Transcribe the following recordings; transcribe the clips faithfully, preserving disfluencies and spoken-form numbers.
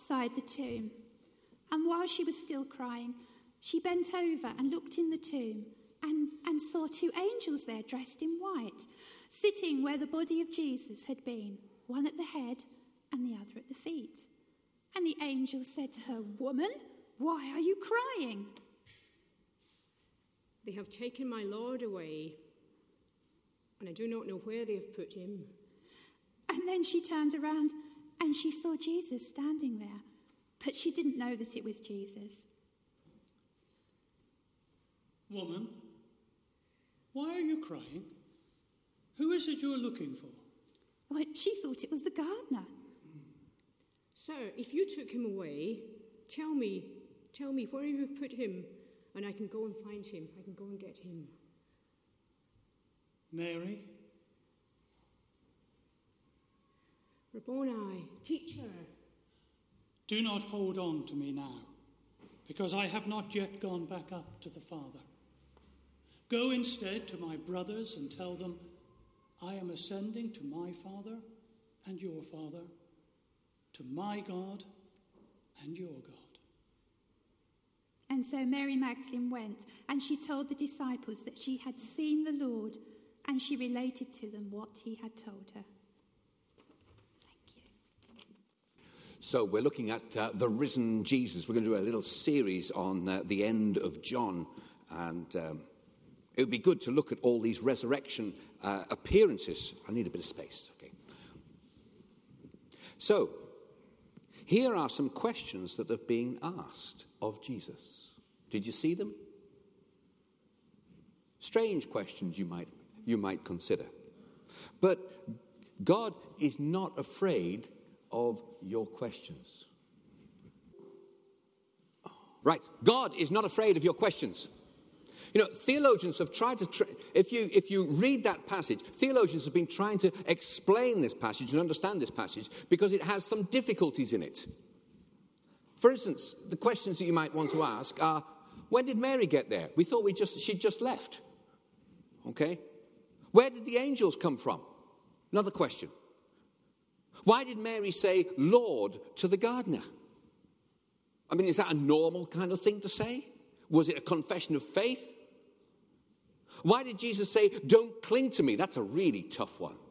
opposite the tomb. And while she was still crying, she bent over and looked in the tomb and, and saw two angels there dressed in white, sitting where the body of Jesus had been, one at the head and the other at the feet. And the angel said to her, "Woman, why are you crying?" "They have taken my Lord away, and I do not know where they have put him." And then she turned around and she saw Jesus standing there, but she didn't know that it was Jesus. "Woman, why are you crying? Who is it you are looking for?" Well, she thought it was the gardener. "Sir, if you took him away, tell me, tell me where you have put him, and I can go and find him. I can go and get him." "Mary." "Rabboni, teacher." "Do not hold on to me now, because I have not yet gone back up to the Father. Go instead to my brothers and tell them, I am ascending to my Father and your Father, to my God and your God." And so Mary Magdalene went, and she told the disciples that she had seen the Lord, and she related to them what he had told her. Thank you. So we're looking at uh, the risen Jesus. We're going to do a little series on uh, the end of John, and um, it would be good to look at all these resurrection uh, appearances. I need a bit of space. Okay. So, here are some questions that have been asked of Jesus. Did you see them? Strange questions you might you might consider. But God is not afraid of your questions. Right. God is not afraid of your questions. You know, theologians have tried to, tra- if you if you read that passage, theologians have been trying to explain this passage and understand this passage because it has some difficulties in it. For instance, the questions that you might want to ask are, when did Mary get there? We thought we just she'd just left. Okay? Where did the angels come from? Another question. Why did Mary say, Lord, to the gardener? I mean, is that a normal kind of thing to say? Was it a confession of faith? Why did Jesus say, don't cling to me? That's a really tough one.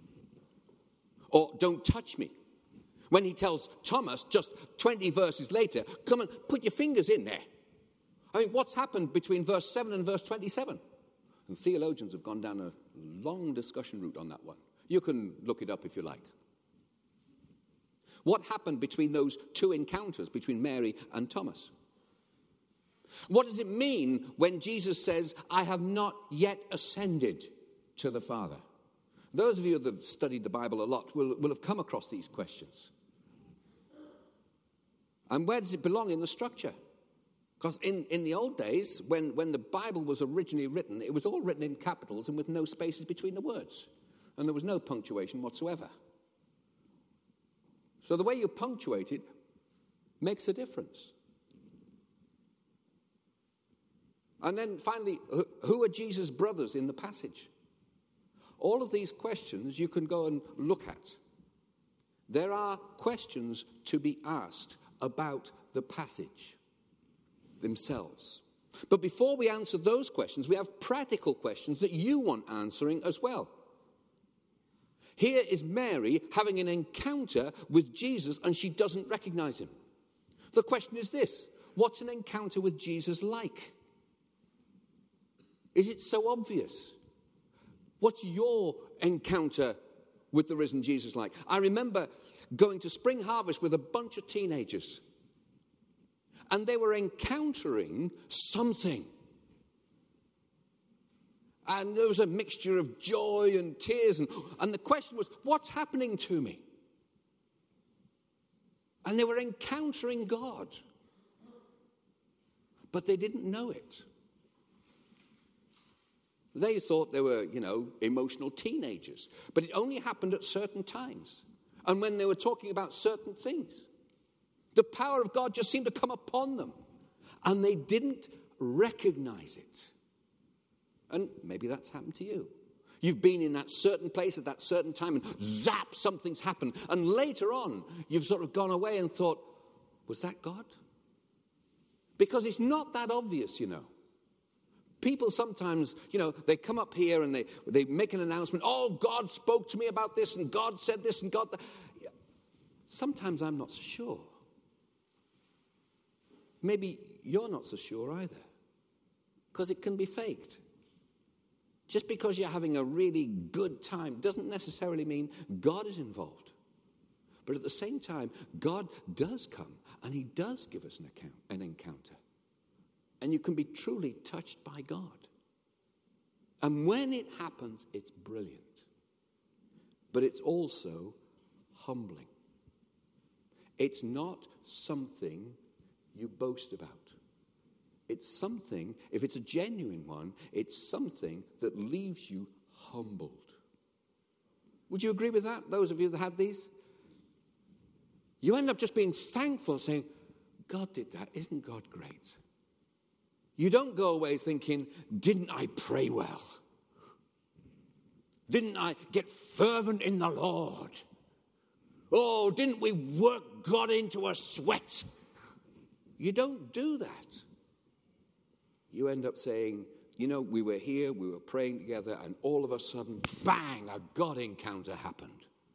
Or don't touch me. When he tells Thomas just twenty verses later, come and put your fingers in there. I mean, what's happened between verse seven and verse twenty-seven? And theologians have gone down a long discussion route on that one. You can look it up if you like. What happened between those two encounters, between Mary and Thomas? What does it mean when Jesus says, I have not yet ascended to the Father? Those of you that have studied the Bible a lot will, will have come across these questions. And where does it belong in the structure? Because in, in the old days, when, when the Bible was originally written, it was all written in capitals and with no spaces between the words. And there was no punctuation whatsoever. So the way you punctuate it makes a difference. And then finally, who are Jesus' brothers in the passage? All of these questions you can go and look at. There are questions to be asked about the passage themselves. But before we answer those questions, we have practical questions that you want answering as well. Here is Mary having an encounter with Jesus and she doesn't recognize him. The question is this: what's an encounter with Jesus like? Is it so obvious? What's your encounter with the risen Jesus like? I remember going to Spring Harvest with a bunch of teenagers. And they were encountering something. And there was a mixture of joy and tears. And, and the question was, what's happening to me? And they were encountering God. But they didn't know it. They thought they were, you know, emotional teenagers. But it only happened at certain times. And when they were talking about certain things. The power of God just seemed to come upon them. And they didn't recognize it. And maybe that's happened to you. You've been in that certain place at that certain time and zap, something's happened. And later on, you've sort of gone away and thought, Was that God? Because it's not that obvious, you know. People sometimes, you know, they come up here and they, they make an announcement. Oh, God spoke to me about this and God said this and God... That. Sometimes I'm not so sure. Maybe you're not so sure either. Because it can be faked. Just because you're having a really good time doesn't necessarily mean God is involved. But at the same time, God does come and he does give us an account, an encounter. And you can be truly touched by God. And when it happens, it's brilliant. But it's also humbling. It's not something you boast about. It's something, if it's a genuine one, it's something that leaves you humbled. Would you agree with that, those of you that had these? You end up just being thankful, saying, God did that. Isn't God great? You don't go away thinking, didn't I pray well? Didn't I get fervent in the Lord? Oh, didn't we work God into a sweat? You don't do that. You end up saying, you know, we were here, we were praying together, and all of a sudden, bang, a God encounter happened.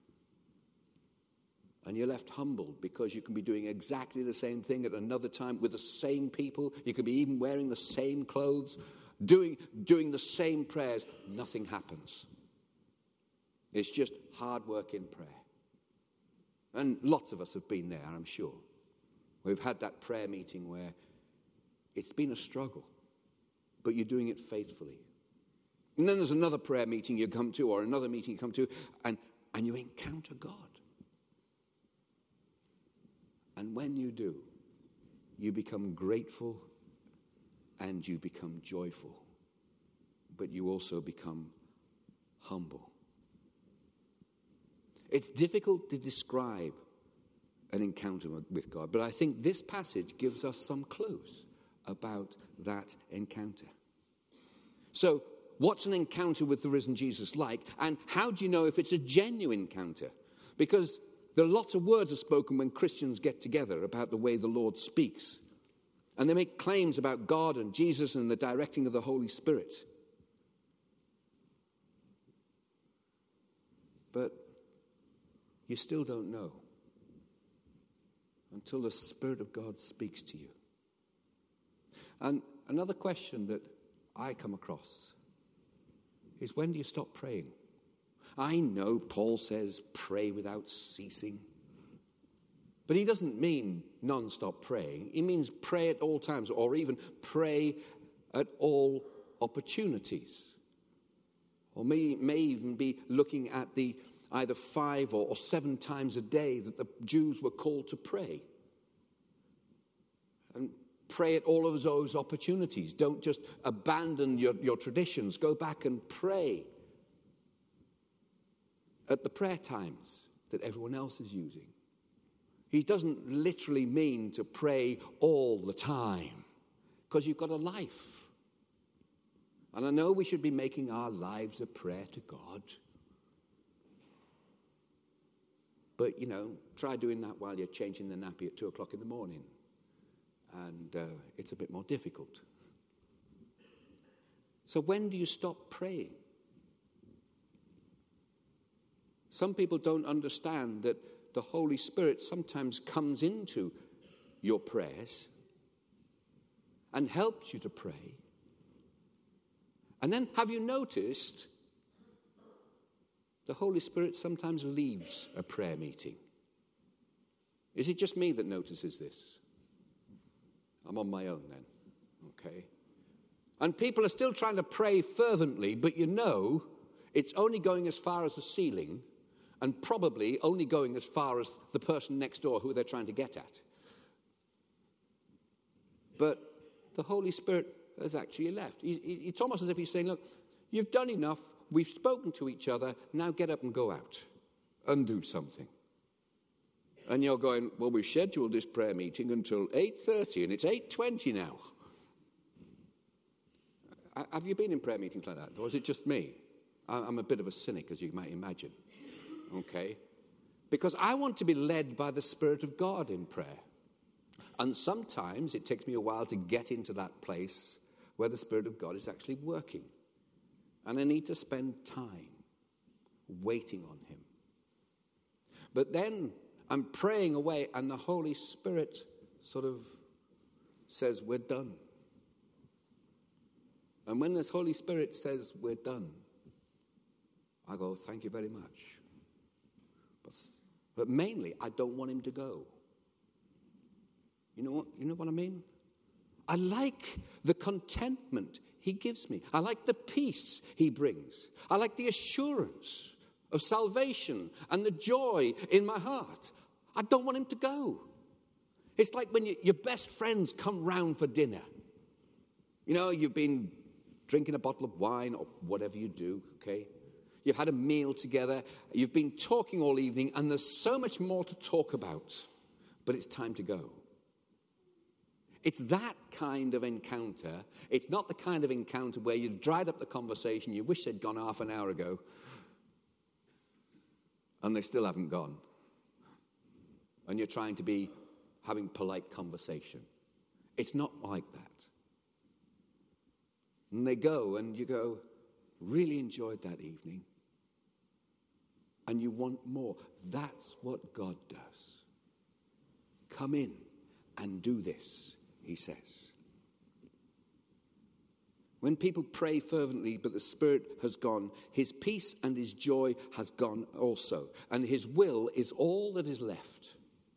And you're left humbled because you can be doing exactly the same thing at another time with the same people. You could be even wearing the same clothes, doing, doing the same prayers. Nothing happens. It's just hard work in prayer. And lots of us have been there, I'm sure. We've had that prayer meeting where it's been a struggle, but you're doing it faithfully. And then there's another prayer meeting you come to, or another meeting you come to, and, and you encounter God. And when you do, you become grateful and you become joyful, but you also become humble. It's difficult to describe an encounter with God, but I think this passage gives us some clues about that encounter. So, what's an encounter with the risen Jesus like, and how do you know if it's a genuine encounter? Because there are lots of words are spoken when Christians get together about the way the Lord speaks. And they make claims about God and Jesus and the directing of the Holy Spirit. But you still don't know until the Spirit of God speaks to you. And another question that I come across is, when do you stop praying? I know Paul says pray without ceasing. But he doesn't mean non-stop praying. He means pray at all times, or even pray at all opportunities. Or may, may even be looking at the either five or, or seven times a day that the Jews were called to pray. And pray at all of those opportunities. Don't just abandon your, your traditions. Go back and pray at the prayer times that everyone else is using. He doesn't literally mean to pray all the time, because you've got a life. And I know we should be making our lives a prayer to God. But, you know, try doing that while you're changing the nappy at two o'clock in the morning. And uh, it's a bit more difficult. So when do you stop praying? Some people don't understand that the Holy Spirit sometimes comes into your prayers and helps you to pray. And then, have you noticed the Holy Spirit sometimes leaves a prayer meeting? Is it just me that notices this? I'm on my own then, okay? And people are still trying to pray fervently, but you know it's only going as far as the ceiling, and probably only going as far as the person next door who they're trying to get at. But the Holy Spirit has actually left. It's almost as if he's saying, look, you've done enough, we've spoken to each other, now get up and go out and do something. And you're going, well, we've scheduled this prayer meeting until eight thirty, and it's eight twenty now. Have you been in prayer meetings like that, or is it just me? I'm a bit of a cynic, as you might imagine. Okay? Because I want to be led by the Spirit of God in prayer. And sometimes it takes me a while to get into that place where the Spirit of God is actually working. And I need to spend time waiting on him. But then I'm praying away and the Holy Spirit sort of says, we're done. And when the Holy Spirit says, we're done, I go, thank you very much. But, but mainly, I don't want him to go. You know what, you know what I mean? I like the contentment he gives me. I like the peace he brings. I like the assurance of salvation and the joy in my heart. I don't want him to go. It's like when you, your best friends come round for dinner. You know, you've been drinking a bottle of wine or whatever you do, okay? You've had a meal together. You've been talking all evening, and there's so much more to talk about. But it's time to go. It's that kind of encounter. It's not the kind of encounter where you've dried up the conversation, you wish they'd gone half an hour ago, and they still haven't gone. And you're trying to be having polite conversation. It's not like that. And they go, and you go, really enjoyed that evening. And you want more. That's what God does. Come in and do this, he says. When people pray fervently, but the Spirit has gone, his peace and his joy has gone also. And his will is all that is left.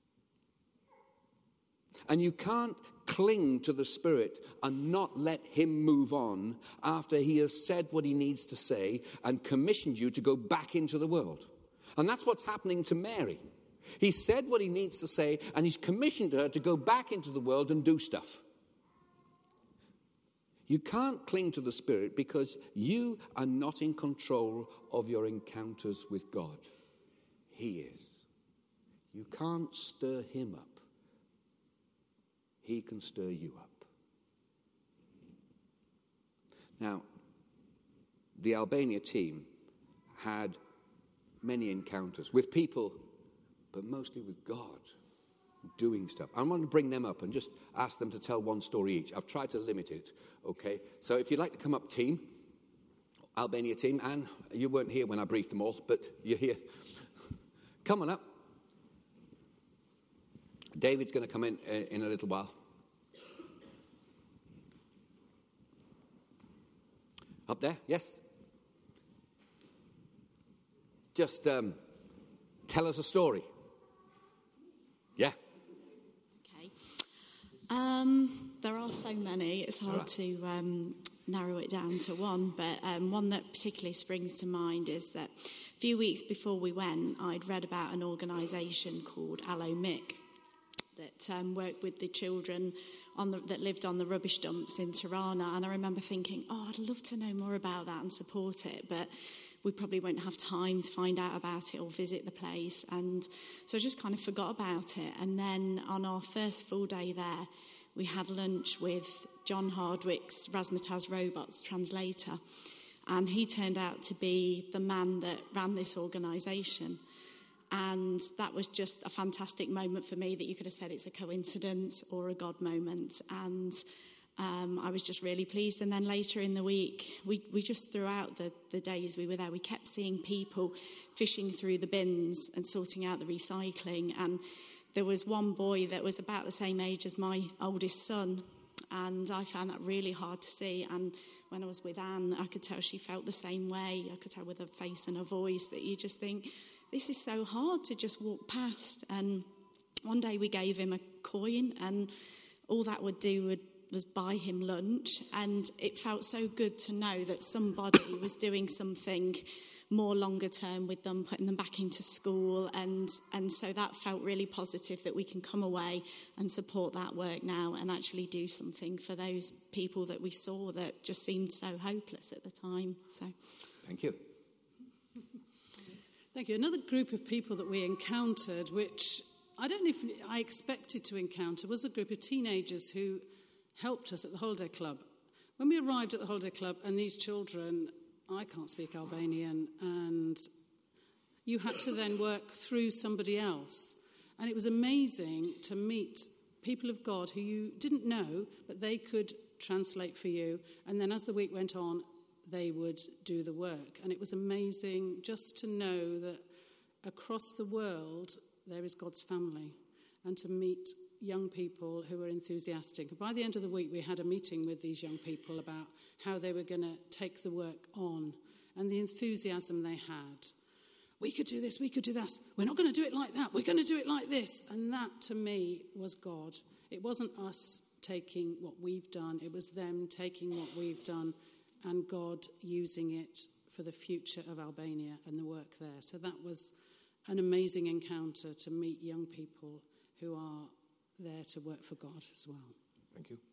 And you can't cling to the Spirit and not let him move on after he has said what he needs to say and commissioned you to go back into the world. And that's what's happening to Mary. He said what he needs to say, and he's commissioned her to go back into the world and do stuff. You can't cling to the Spirit because you are not in control of your encounters with God. He is. You can't stir him up. He can stir you up. Now, the Albania team had many encounters with people, but mostly with God, doing stuff. I want to bring them up and just ask them to tell one story each. I've tried to limit it, okay? So if you'd like to come up, team, Albania team, and you weren't here when I briefed them all, but you're here. Come on up. David's going to come in uh, in a little while. Up there, yes? Just um, tell us a story. Yeah? Okay. Um, there are so many, it's hard Right. to um, narrow it down to one, but um, one that particularly springs to mind is that a few weeks before we went, I'd read about an organisation called Allo Mick that um, worked with the children on the, that lived on the rubbish dumps in Tirana. And I remember thinking, oh, I'd love to know more about that and support it, but we probably won't have time to find out about it or visit the place. And so I just kind of forgot about it. And then on our first full day there, we had lunch with John Hardwick's Razzmatazz Robots translator. And he turned out to be the man that ran this organisation. And that was just a fantastic moment for me that you could have said it's a coincidence or a God moment. And um, I was just really pleased. And then later in the week, we, we just throughout the, the days we were there, we kept seeing people fishing through the bins and sorting out the recycling. And there was one boy that was about the same age as my oldest son. And I found that really hard to see. And when I was with Anne, I could tell she felt the same way. I could tell with her face and her voice that you just think, this is so hard to just walk past. And one day we gave him a coin, and all that would do would, was buy him lunch. And it felt so good to know that somebody was doing something more longer term with them, putting them back into school. And, and so that felt really positive that we can come away and support that work now and actually do something for those people that we saw that just seemed so hopeless at the time. So, Thank you. Thank you. Another group of people that we encountered, which I don't know if I expected to encounter, was a group of teenagers who helped us at the Holiday Club. When we arrived at the Holiday Club, and these children, I can't speak Albanian, and you had to then work through somebody else. And it was amazing to meet people of God who you didn't know, but they could translate for you. And then as the week went on, they would do the work. And it was amazing just to know that across the world there is God's family, and to meet young people who were enthusiastic. By the end of the week, we had a meeting with these young people about how they were going to take the work on, and the enthusiasm they had. We could do this, we could do that. We're not going to do it like that. We're going to do it like this. And that, to me, was God. It wasn't us taking what we've done. It was them taking what we've done and God using it for the future of Albania and the work there. So that was an amazing encounter, to meet young people who are there to work for God as well. Thank you.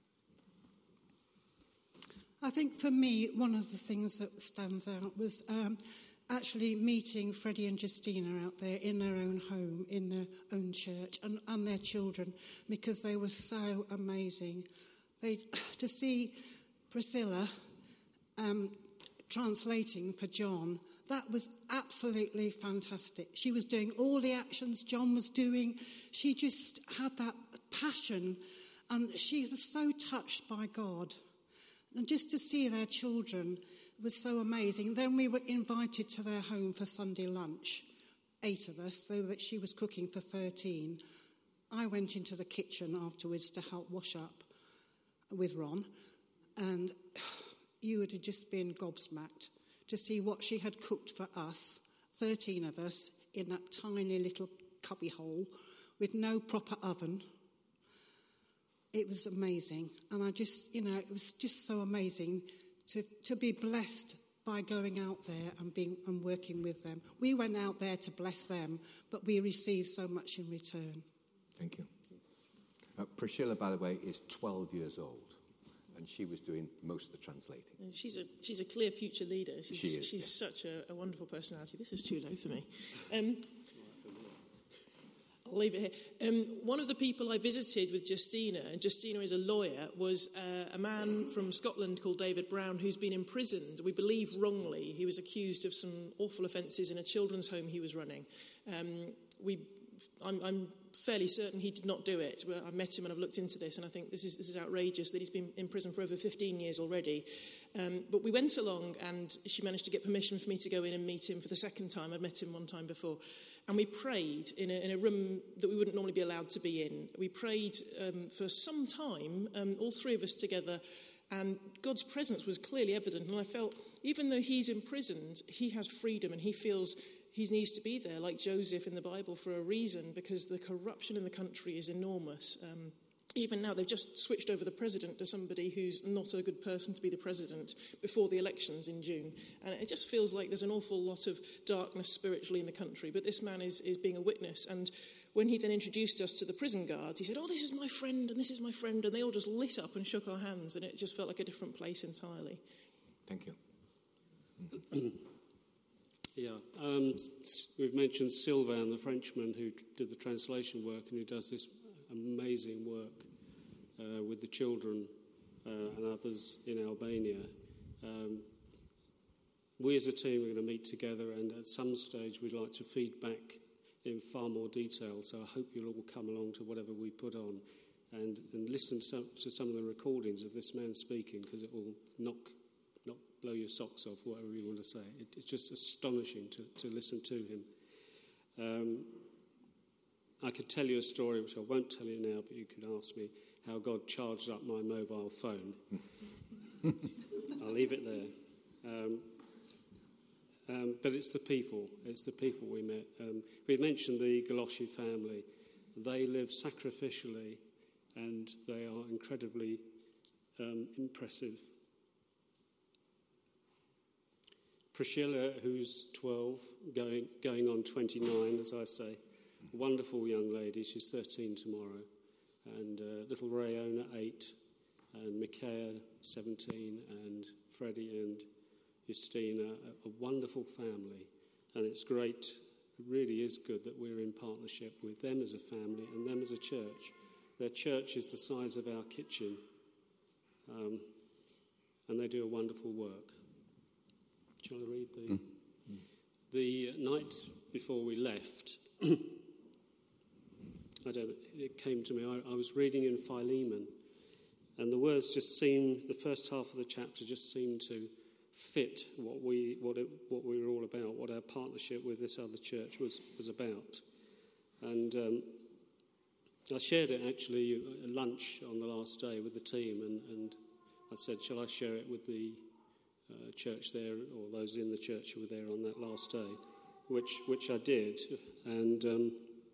I think for me, one of the things that stands out was um, actually meeting Freddie and Justina out there in their own home, in their own church, and, and their children, because they were so amazing. They to see Priscilla um, translating for John, that was absolutely fantastic. She was doing all the actions John was doing. She just had that passion, and she was so touched by God. And just to see their children was so amazing. Then we were invited to their home for Sunday lunch, eight of us, though that she was cooking for thirteen. I went into the kitchen afterwards to help wash up with Ron, and you would have just been gobsmacked to see what she had cooked for us, thirteen of us, in that tiny little cubby hole with no proper oven. It was amazing. And I just, you know, it was just so amazing to to be blessed by going out there and being and working with them. We went out there to bless them, but we received so much in return. Thank you. Uh, Priscilla, by the way, is twelve years old, and she was doing most of the translating. And she's a she's a clear future leader. She's, she is. She's yeah. such a, a wonderful personality. This is too low for me. Um, I'll leave it here. Um, one of the people I visited with Justina, and Justina is a lawyer, was uh, a man from Scotland called David Brown, who's been imprisoned, we believe wrongly. He was accused of some awful offences in a children's home he was running. Um, we, I'm, I'm fairly certain he did not do it. I met him and I've looked into this, and I think this is this is outrageous that he's been in prison for over fifteen years already. Um, but we went along, and she managed to get permission for me to go in and meet him for the second time. I'd met him one time before. And we prayed in a, in a room that we wouldn't normally be allowed to be in. We prayed um, for some time, um, all three of us together, and God's presence was clearly evident. And I felt, even though he's imprisoned, he has freedom, and he feels he needs to be there, like Joseph in the Bible, for a reason, because the corruption in the country is enormous. Um, even now, they've just switched over the president to somebody who's not a good person to be the president before the elections in June. And it just feels like there's an awful lot of darkness spiritually in the country. But this man is, is being a witness. And when he then introduced us to the prison guards, he said, "Oh, this is my friend, and this is my friend." And they all just lit up and shook our hands. And it just felt like a different place entirely. Thank you. Yeah, um, we've mentioned Sylvain, the Frenchman who did the translation work and who does this amazing work uh, with the children uh, and others in Albania. Um, we as a team are going to meet together, and at some stage we'd like to feed back in far more detail, so I hope you'll all come along to whatever we put on and, and listen to, to some of the recordings of this man speaking, because it will knock not blow your socks off, whatever you want to say. It, it's just astonishing to, to listen to him. Um, I could tell you a story, which I won't tell you now, but you could ask me how God charged up my mobile phone. I'll leave it there. Um, um, but it's the people. It's the people we met. Um, we mentioned the Galossi family. They live sacrificially, and they are incredibly um, impressive. Priscilla, who's twelve, going going on twenty-nine, as I say, a wonderful young lady. She's thirteen tomorrow, and uh, little Rayona, eight, and Micaiah, seventeen, and Freddie and Justina, a, a wonderful family. And it's great, it really is good that we're in partnership with them as a family and them as a church. Their church is the size of our kitchen, um, and they do a wonderful work. Shall I read the... Mm. The night before we left, I don't know, it came to me. I, I was reading in Philemon, and the words just seemed, the first half of the chapter just seemed to fit what we what it, what we were all about, what our partnership with this other church was, was about. And um, I shared it actually at lunch on the last day with the team, and, and I said, shall I share it with the uh, church there, or those in the church who were there on that last day, which which I did. And um,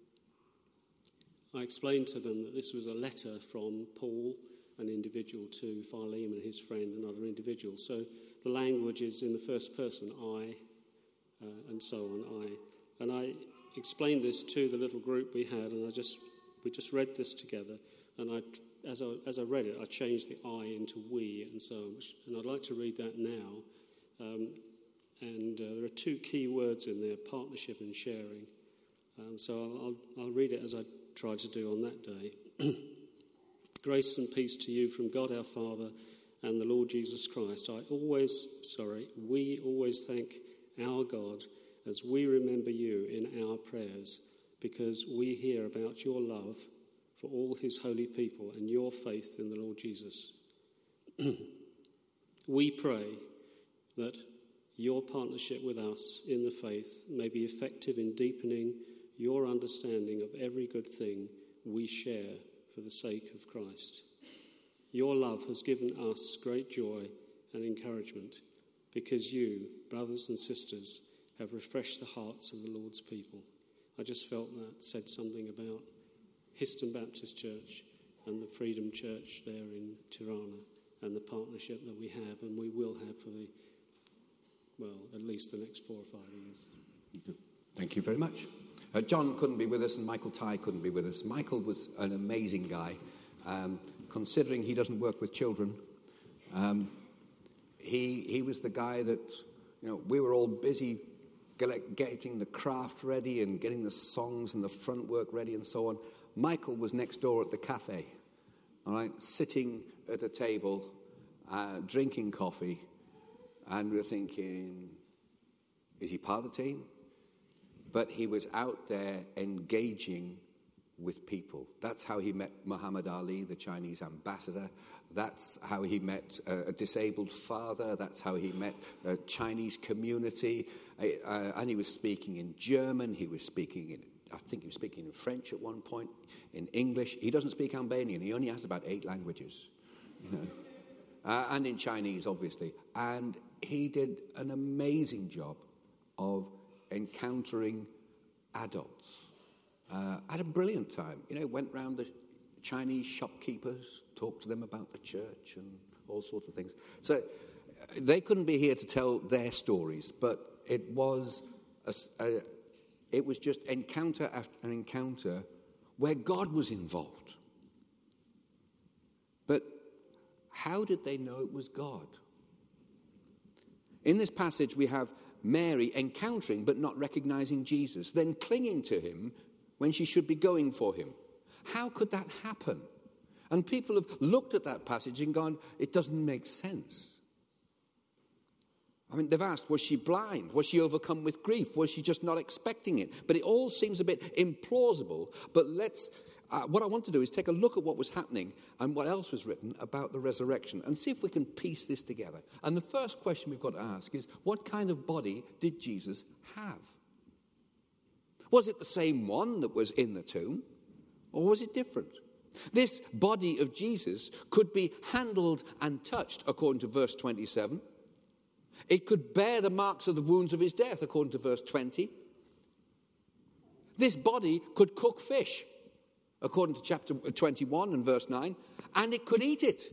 I explained to them that this was a letter from Paul, an individual, to Philemon, his friend, another individual. So the language is in the first person, I, uh, and so on, I. And I explained this to the little group we had, and I just we just read this together. And I, as I as I read it, I changed the I into we, and so on. And I'd like to read that now. Um, and uh, there are two key words in there: partnership and sharing. Um, so I'll, I'll I'll read it as I tried to do on that day. Grace and peace to you from God our Father and the Lord Jesus Christ. I always, sorry, we always thank our God as we remember you in our prayers, because we hear about your love for all his holy people and your faith in the Lord Jesus. We pray that your partnership with us in the faith may be effective in deepening your understanding of every good thing we share for the sake of Christ. Your love has given us great joy and encouragement, because you, brothers and sisters, have refreshed the hearts of the Lord's people. I just felt that said something about Histon Baptist Church and the Freedom Church there in Tirana, and the partnership that we have and we will have for the, well, at least the next four or five years. Thank you very much. Uh, John couldn't be with us, and Michael Ty couldn't be with us. Michael was an amazing guy. Um, considering he doesn't work with children, um, he he was the guy that, you know, we were all busy getting the craft ready and getting the songs and the front work ready and so on. Michael was next door at the cafe, all right, sitting at a table, uh, drinking coffee, and we were thinking, is he part of the team? But he was out there engaging with people. That's how he met Muhammad Ali, the Chinese ambassador. That's how he met a, a disabled father. That's how he met a Chinese community. Uh, and he was speaking in German. He was speaking in, I think he was speaking in French at one point, in English. He doesn't speak Albanian. He only has about eight languages, you know. Uh, and in Chinese, obviously. And he did an amazing job of encountering adults. Uh, had a brilliant time. You know, went round the Chinese shopkeepers, talked to them about the church and all sorts of things. So they couldn't be here to tell their stories, but it was a, a, it was just encounter after an encounter where God was involved. But how did they know it was God? In this passage, we have Mary encountering but not recognizing Jesus, then clinging to him when she should be going for him. How could that happen? And people have looked at that passage and gone, it doesn't make sense. I mean, they've asked, was she blind? Was she overcome with grief? Was she just not expecting it? But it all seems a bit implausible. But let's, uh, what I want to do is take a look at what was happening and what else was written about the resurrection and see if we can piece this together. And the first question we've got to ask is, what kind of body did Jesus have? Was it the same one that was in the tomb, or was it different? This body of Jesus could be handled and touched, according to verse twenty-seven. It could bear the marks of the wounds of his death, according to verse twenty. This body could cook fish, according to chapter twenty-one and verse nine, and it could eat it.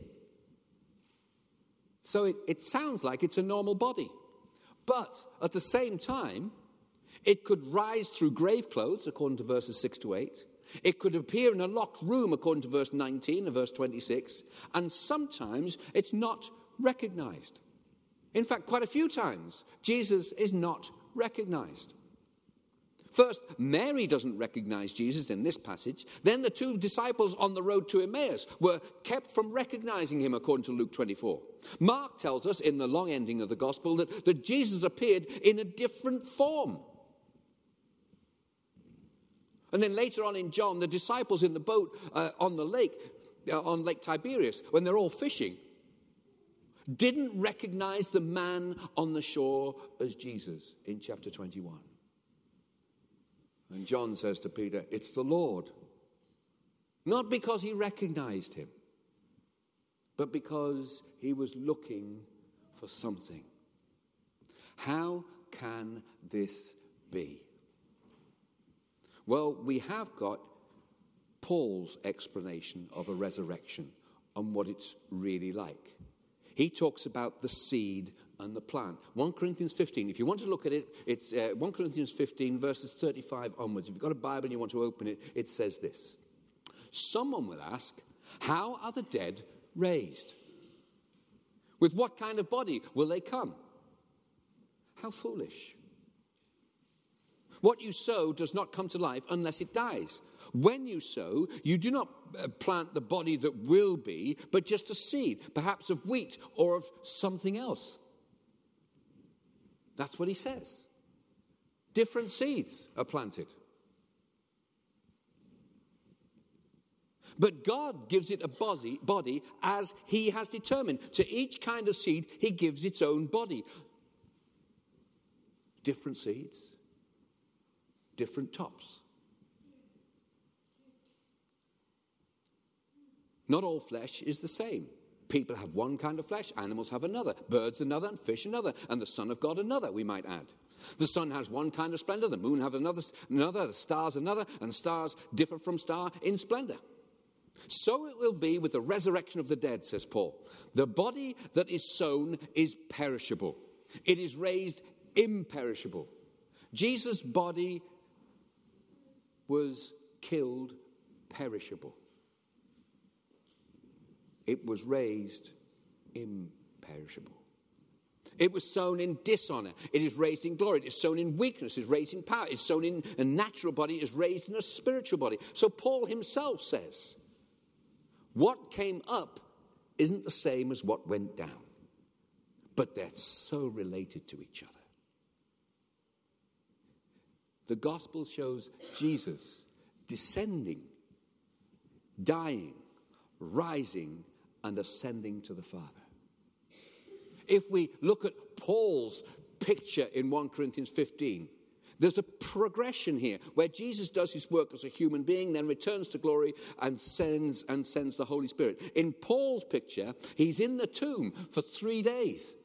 So it, it sounds like it's a normal body. But at the same time, it could rise through grave clothes, according to verses six to eight. It could appear in a locked room, according to verse nineteen and verse twenty-six. And sometimes it's not recognized. In fact, quite a few times, Jesus is not recognized. First, Mary doesn't recognize Jesus in this passage. Then the two disciples on the road to Emmaus were kept from recognizing him, according to Luke twenty-four. Mark tells us in the long ending of the gospel that, that Jesus appeared in a different form. And then later on in John, the disciples in the boat uh, on the lake, uh, on Lake Tiberias, when they're all fishing, didn't recognize the man on the shore as Jesus in chapter twenty-one. And John says to Peter, it's the Lord. Not because he recognized him, but because he was looking for something. How can this be? Well, we have got Paul's explanation of a resurrection and what it's really like. He talks about the seed and the plant. First Corinthians fifteen, if you want to look at it, it's uh, First Corinthians fifteen, verses thirty-five onwards. If you've got a Bible and you want to open it, it says this. Someone will ask, how are the dead raised? With what kind of body will they come? How foolish. What you sow does not come to life unless it dies. When you sow, you do not plant the body that will be, but just a seed, perhaps of wheat or of something else. That's what he says. Different seeds are planted. But God gives it a body, body as he has determined. To each kind of seed, he gives its own body. Different seeds, different tops. Not all flesh is the same. People have one kind of flesh, animals have another, birds another, and fish another, and the Son of God another, we might add. The sun has one kind of splendor, the moon has another, another, the stars another, and stars differ from star in splendor. So it will be with the resurrection of the dead, says Paul. The body that is sown is perishable. It is raised imperishable. Jesus' body was killed perishable. It was raised imperishable. It was sown in dishonor. It is raised in glory. It is sown in weakness. It is raised in power. It is sown in a natural body. It is raised in a spiritual body. So Paul himself says, what came up isn't the same as what went down. But they're so related to each other. The gospel shows Jesus descending, dying, rising, and ascending to the Father. If we look at Paul's picture in First Corinthians fifteen, there's a progression here where Jesus does his work as a human being, then returns to glory and sends and sends the Holy Spirit. In Paul's picture, he's in the tomb for three days.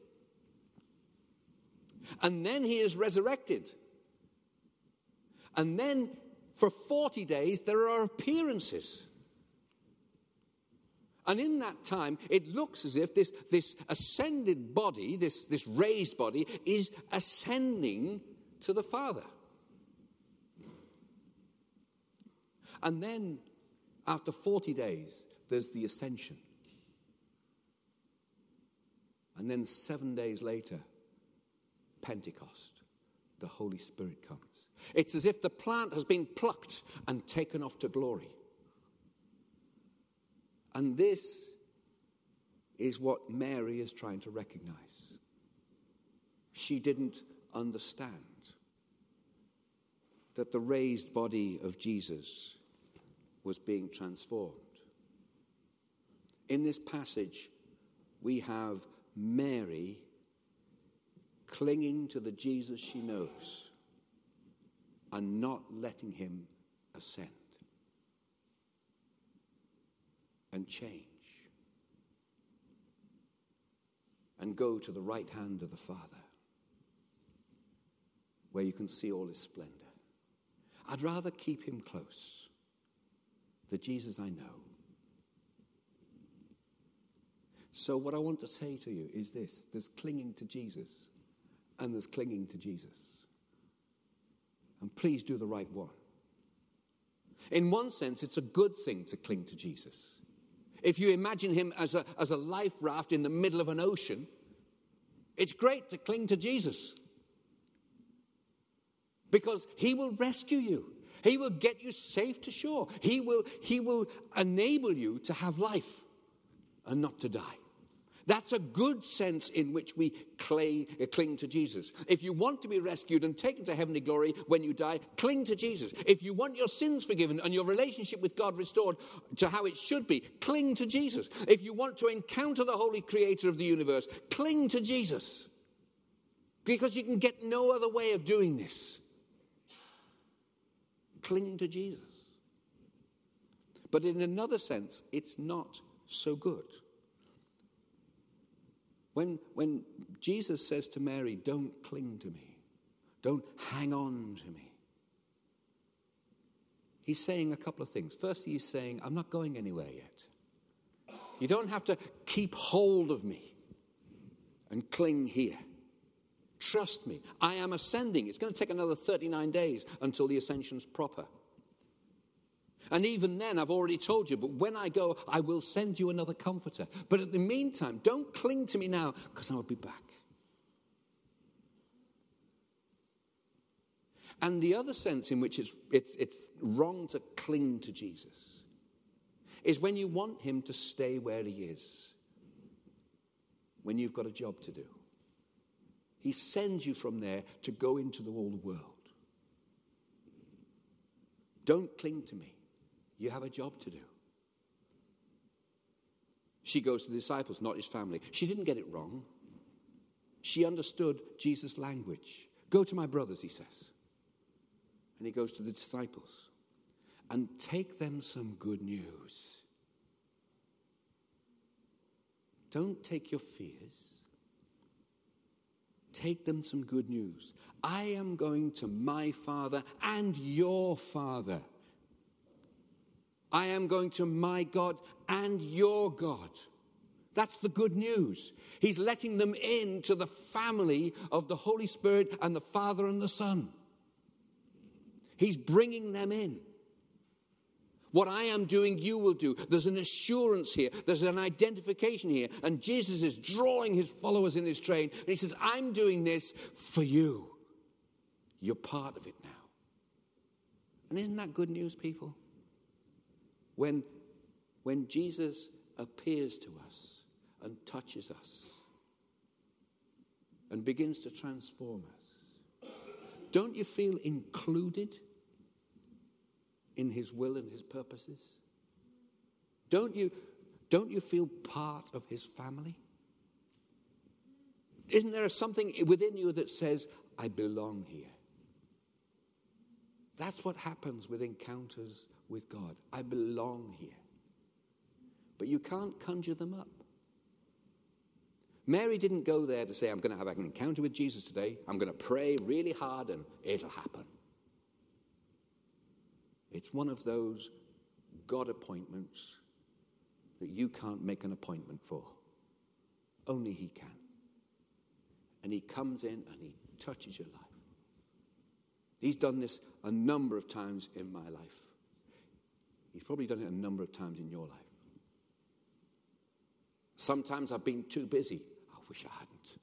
And then he is resurrected. And then for forty days, there are appearances. And in that time, it looks as if this, this ascended body, this, this raised body, is ascending to the Father. And then, after forty days, there's the ascension. And then seven days later, Pentecost, the Holy Spirit comes. It's as if the plant has been plucked and taken off to glory. And this is what Mary is trying to recognize. She didn't understand that the raised body of Jesus was being transformed. In this passage, we have Mary clinging to the Jesus she knows and not letting him ascend and change and go to the right hand of the Father, where you can see all his splendor. I'd rather keep him close, the Jesus I know. So what I want to say to you is this: there's clinging to Jesus and there's clinging to Jesus. And please do the right one. In one sense, it's a good thing to cling to Jesus. If you imagine him as a, as a life raft in the middle of an ocean, it's great to cling to Jesus. Because he will rescue you. He will get you safe to shore. He will, he will enable you to have life and not to die. That's a good sense in which we cling, uh, cling to Jesus. If you want to be rescued and taken to heavenly glory when you die, cling to Jesus. If you want your sins forgiven and your relationship with God restored to how it should be, cling to Jesus. If you want to encounter the holy creator of the universe, cling to Jesus. Because you can get no other way of doing this. Cling to Jesus. But in another sense, it's not so good. When, when Jesus says to Mary, don't cling to me, don't hang on to me, he's saying a couple of things. First, he's saying, I'm not going anywhere yet. You don't have to keep hold of me and cling here. Trust me, I am ascending. It's going to take another thirty-nine days until the ascension's proper. And even then, I've already told you, but when I go, I will send you another comforter. But in the meantime, don't cling to me now, because I'll be back. And the other sense in which it's, it's, it's wrong to cling to Jesus is when you want him to stay where he is, when you've got a job to do. He sends you from there to go into the whole world. Don't cling to me. You have a job to do. She goes to the disciples, not his family. She didn't get it wrong. She understood Jesus' language. Go to my brothers, he says. And he goes to the disciples. And take them some good news. Don't take your fears. Take them some good news. I am going to my Father and your Father. I am going to my God and your God. That's the good news. He's letting them into the family of the Holy Spirit and the Father and the Son. He's bringing them in. What I am doing, you will do. There's an assurance here. There's an identification here. And Jesus is drawing his followers in his train. And he says, I'm doing this for you. You're part of it now. And isn't that good news, people? When, when Jesus appears to us and touches us and begins to transform us, don't you feel included in his will and his purposes? Don't you, don't you feel part of his family? Isn't there something within you that says, I belong here? That's what happens with encounters with God. I belong here. But you can't conjure them up. Mary didn't go there to say, I'm going to have an encounter with Jesus today. I'm going to pray really hard and it'll happen. It's one of those God appointments that you can't make an appointment for. Only he can. And he comes in and he touches your life. He's done this a number of times in my life. He's probably done it a number of times in your life. Sometimes I've been too busy. I wish I hadn't.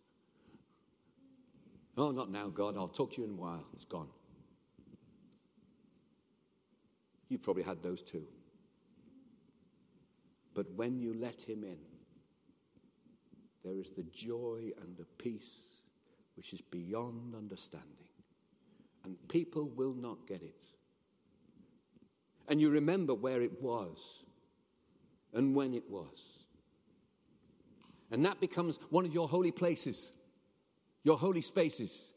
Oh, not now, God. I'll talk to you in a while. It's gone. You've probably had those too. But when you let him in, there is the joy and the peace which is beyond understanding. And people will not get it. And you remember where it was and when it was. And that becomes one of your holy places, your holy spaces.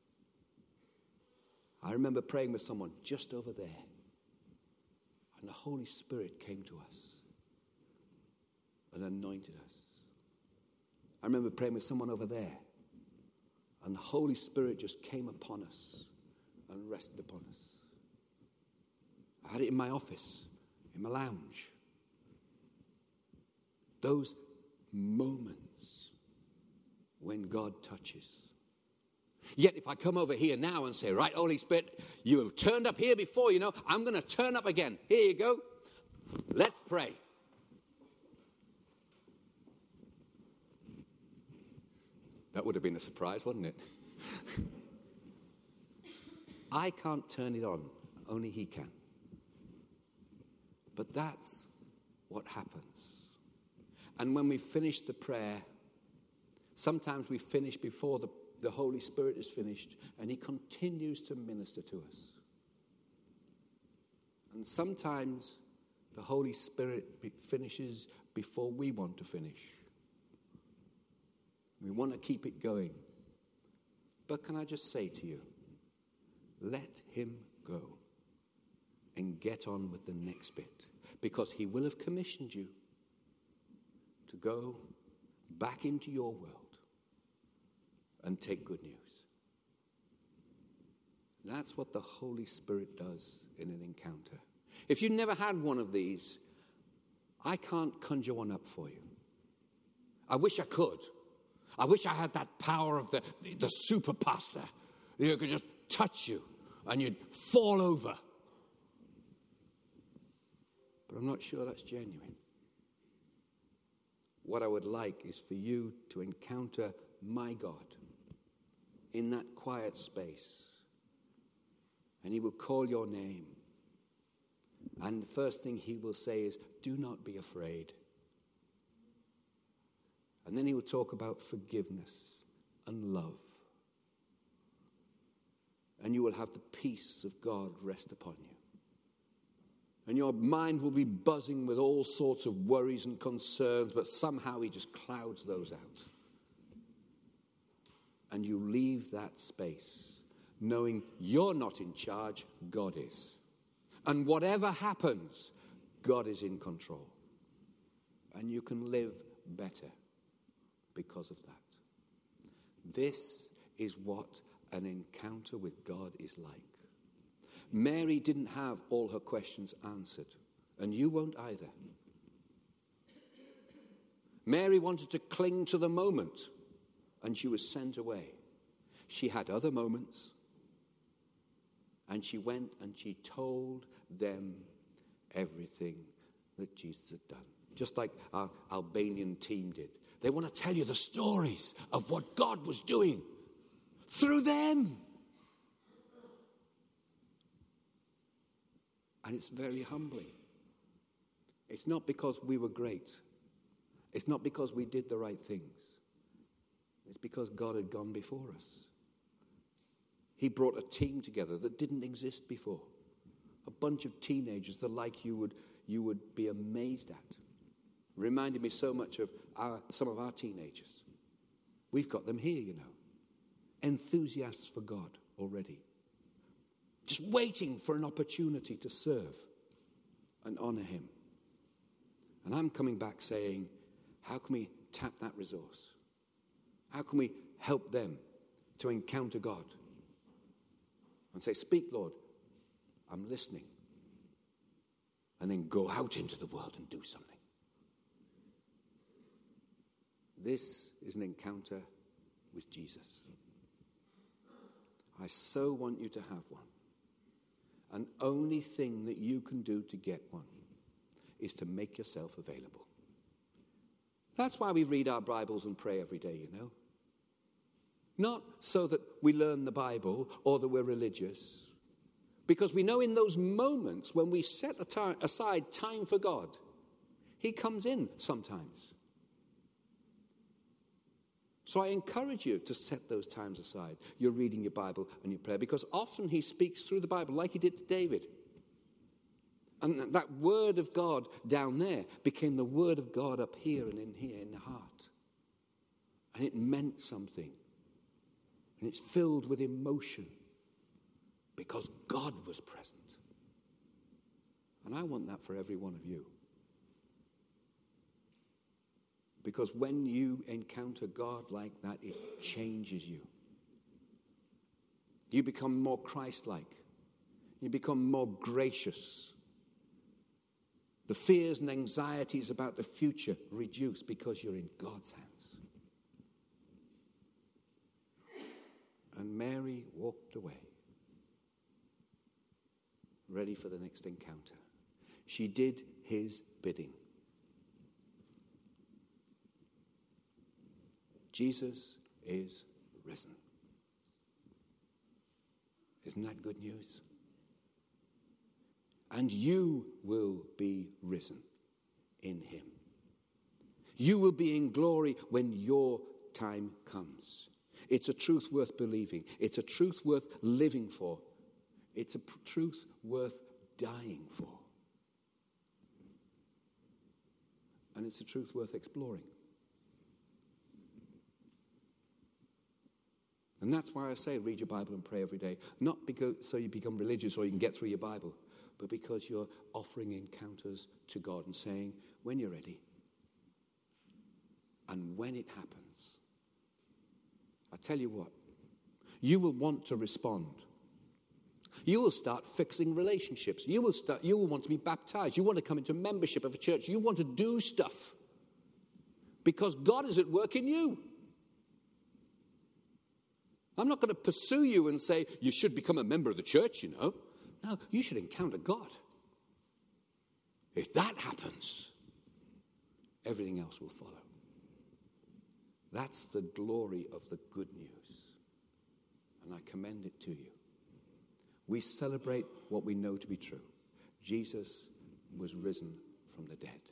I remember praying with someone just over there. And the Holy Spirit came to us and anointed us. I remember praying with someone over there. And the Holy Spirit just came upon us and rested upon us. I had it in my office, in my lounge. Those moments when God touches. Yet if I come over here now and say, right, Holy Spirit, you have turned up here before, you know, I'm going to turn up again. Here you go. Let's pray. That would have been a surprise, wouldn't it? I can't turn it on. Only he can. But that's what happens. And when we finish the prayer, Sometimes we finish before the, the Holy Spirit is finished, and he continues to minister to us. And sometimes the Holy Spirit be- finishes before we want to finish. We want to keep it going. But can I just say to you, let him go and get on with the next bit, because he will have commissioned you to go back into your world and take good news. That's what the Holy Spirit does in an encounter. If you've never had one of these, I can't conjure one up for you. I wish I could. I wish I had that power of the, the, the super pastor. You know, could just touch you and you'd fall over. But I'm not sure that's genuine. What I would like is for you to encounter my God in that quiet space. And he will call your name. And the first thing he will say is, do not be afraid. And then he will talk about forgiveness and love. And you will have the peace of God rest upon you. And your mind will be buzzing with all sorts of worries and concerns, but somehow he just clouds those out. And you leave that space knowing you're not in charge, God is. And whatever happens, God is in control. And you can live better because of that. This is what an encounter with God is like. Mary didn't have all her questions answered, and you won't either. Mary wanted to cling to the moment, and she was sent away. She had other moments, and she went and she told them everything that Jesus had done. Just like our Albanian team did. They want to tell you the stories of what God was doing through them. And it's very humbling. It's not because we were great. It's not because we did the right things. It's because God had gone before us. He brought a team together that didn't exist before. A bunch of teenagers, the like you would, you would be amazed at. Reminded me so much of our, some of our teenagers. We've got them here, you know. Enthusiasts for God already. Just waiting for an opportunity to serve and honor him. And I'm coming back saying, how can we tap that resource? How can we help them to encounter God? And say, speak, Lord, I'm listening. And then go out into the world and do something. This is an encounter with Jesus. I so want you to have one. And only thing that you can do to get one is to make yourself available. That's why we read our Bibles and pray every day, you know. Not so that we learn the Bible or that we're religious. Because we know in those moments when we set aside time for God, he comes in sometimes. So I encourage you to set those times aside. You're reading your Bible and your prayer, because often he speaks through the Bible like he did to David. And that word of God down there became the word of God up here and in here in the heart. And it meant something. And it's filled with emotion because God was present. And I want that for every one of you. Because when you encounter God like that, it changes you. You become more Christ-like. You become more gracious. The fears and anxieties about the future reduce because you're in God's hands. And Mary walked away, ready for the next encounter. She did his bidding. Jesus is risen. Isn't that good news? And you will be risen in him. You will be in glory when your time comes. It's a truth worth believing. It's a truth worth living for. It's a p- truth worth dying for. And it's a truth worth exploring. And that's why I say read your Bible and pray every day. Not because so you become religious or you can get through your Bible, but because you're offering encounters to God and saying, when you're ready, and when it happens, I tell you what, you will want to respond. You will start fixing relationships. You will start. You will want to be baptized. You want to come into membership of a church. You want to do stuff because God is at work in you. I'm not going to pursue you and say you should become a member of the church, you know. No, you should encounter God. If that happens, everything else will follow. That's the glory of the good news. And I commend it to you. We celebrate what we know to be true. Jesus was risen from the dead.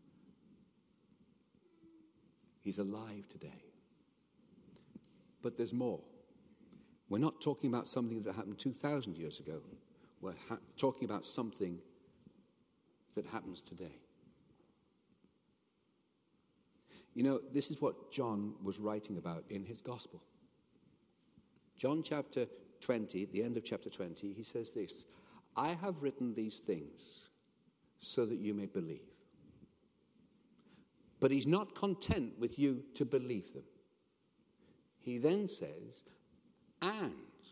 He's alive today. But there's more. We're not talking about something that happened two thousand years ago. We're ha- talking about something that happens today. You know, this is what John was writing about in his gospel. John chapter twenty, at the end of chapter twenty, he says this, I have written these things so that you may believe. But he's not content with you to believe them. He then says, and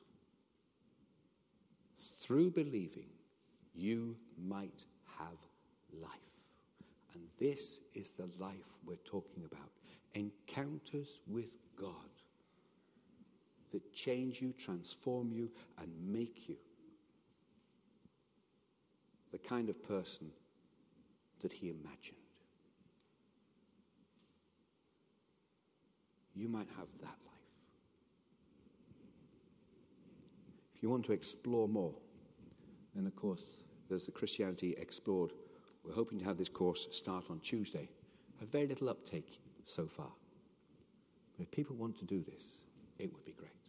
through believing, you might have life. And this is the life we're talking about. Encounters with God that change you, transform you, and make you the kind of person that he imagined. You might have that life. If you want to explore more, then of course there's the Christianity Explored. We're hoping to have this course start on Tuesday. A very little uptake so far. But if people want to do this, it would be great.